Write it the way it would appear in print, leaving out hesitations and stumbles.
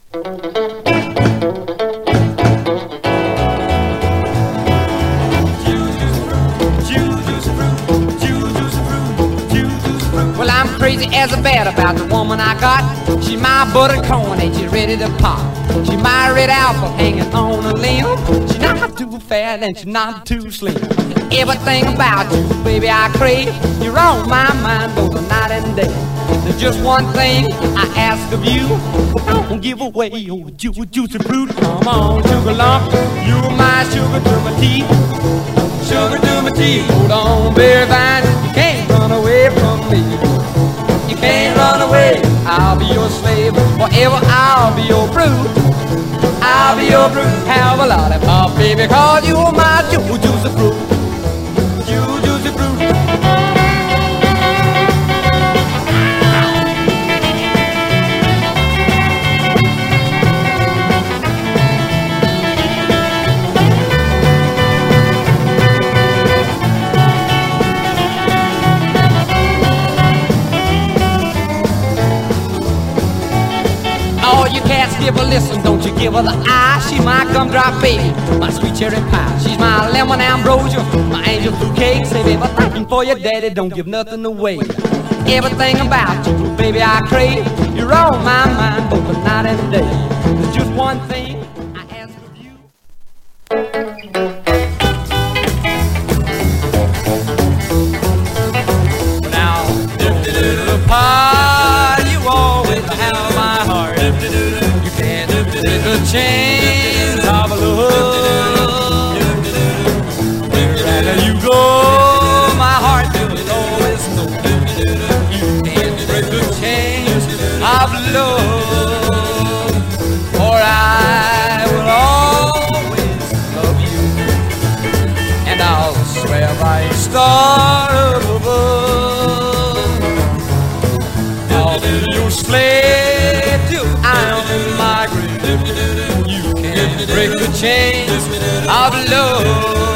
Well, I'm crazy as a bat about the woman I got. She's my buttercorn and she's ready to pop. She's my red apple hanging on a limb. She's not too fat and she's not too slim. Everything about you, baby, I crave. You're on my mind both the night and day. There's just one thing I ask of you. Don't give away your juicy fruit. Come on, sugar lump, you're my sugar to my teeth. Sugar to my teeth. Hold on, berry vine, you can't run away from me. You can't run away. I'll be your slave forever. I'll be your brute. I'll be your brute. Have a lollipop, baby, 'cause you're my juicy fruit. Juicy fruit. You cats give her listen, don't you give her the eye. She's my gumdrop baby, my sweet cherry pie. She's my lemon ambrosia, my angel fruit cake. Save everything for your daddy, don't give nothing away. Everything about you, baby, I crave. You're on my mind both the night and day. There's just one thing I ask of you. Now, pie, you always have my heart. You can't take a chance of love. Wherever you go, my heart will always know. You can't break the chains of love. For I will always love you, and I'll swear by a star above. I'll be your slave till I'm in my grave. You can't break the chains of love.